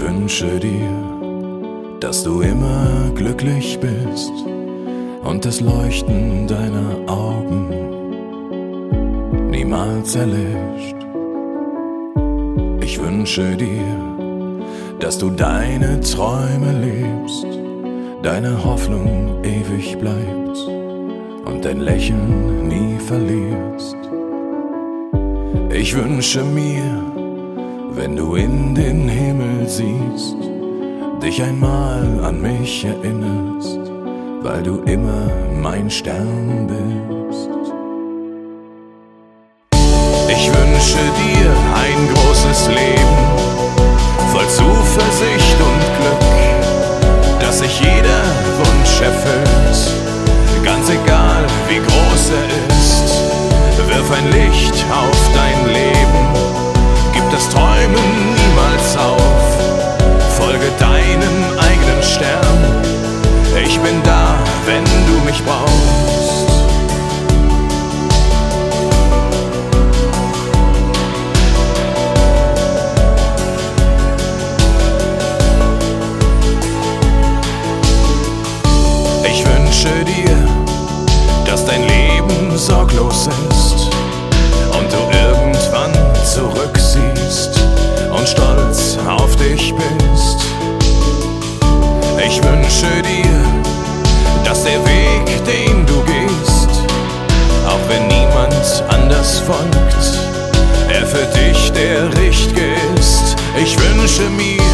wünsche dir, dass du immer glücklich bist und das Leuchten deiner Augen niemals erlischt. Ich wünsche dir, dass du deine Träume lebst, deine Hoffnung ewig bleibt und dein Lächeln nie verlierst. Ich wünsche mir, wenn du in den Himmel siehst, dich einmal an mich erinnerst, weil du immer mein Stern bist. Ich wünsche dir ein großes Leben, voll Zuversicht und Glück, dass sich jeder Wunsch erfüllt, ganz egal wie groß er ist. Wirf ein Licht auf dein Leben, gib das Träumen niemals auf, folge deinem eigenen Stern. Ich bin da, wenn du mich brauchst. Ich wünsche dir, dass dein Leben sorglos ist und du irgendwann zurücksiehst und stolz auf dich bist. Ich wünsche dir, dass der Weg, den du gehst, auch wenn niemand anders folgt, er für dich der richtige ist. Ich wünsche mir,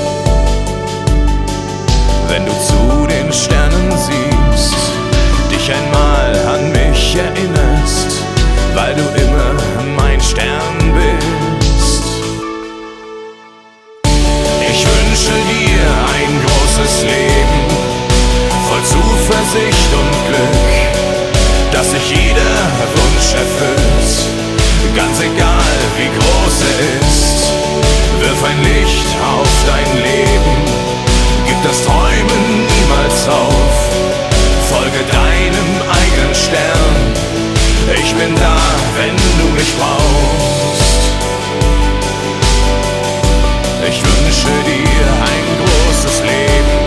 wenn du zu den Sternen siehst, dich einmal an mich erinnerst, weil du immer mein Stern bist. Ich wünsche dir ein großes Leben, voll Zuversicht und Glück, dass sich jeder Wunsch erfüllt, ganz egal wie groß er ist. Wirf ein Licht auf dein Leben, gib das Träumen niemals auf, folge deinem eigenen Stern. Ich bin da, wenn du mich brauchst. Ich wünsche dir ein großes Leben.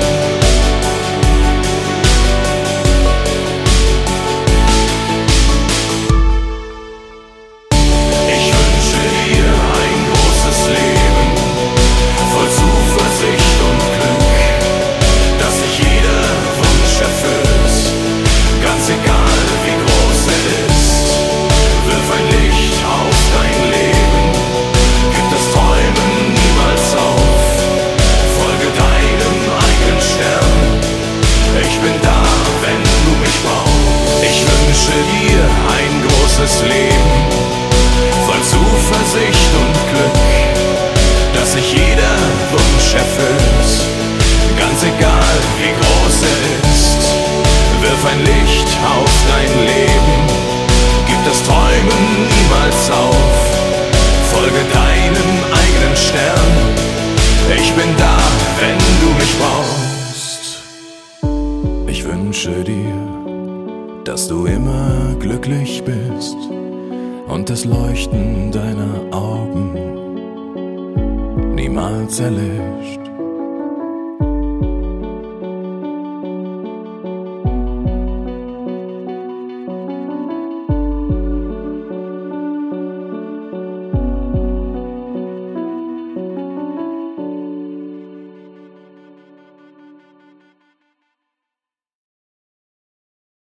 Ich wünsche dir ein großes Leben, voll Zuversicht und Glück, dass sich jeder Wunsch erfüllt, ganz egal wie groß er ist. Wirf ein Licht auf dein Leben, gib das Träumen niemals auf, folge deinem eigenen Stern. Ich bin da, wenn du mich brauchst. Ich wünsche dir ein großes Leben, voll Zuversicht und Glück, dass sich jeder Wunsch erfüllt, ganz egal wie groß er ist. Wirf ein Licht auf dein Leben, gib das Träumen niemals auf, folge deinem eigenen Stern. Ich bin da, wenn du mich brauchst. Ich wünsche dir, dass du immer glücklich bist und das Leuchten deiner Augen niemals erlischt.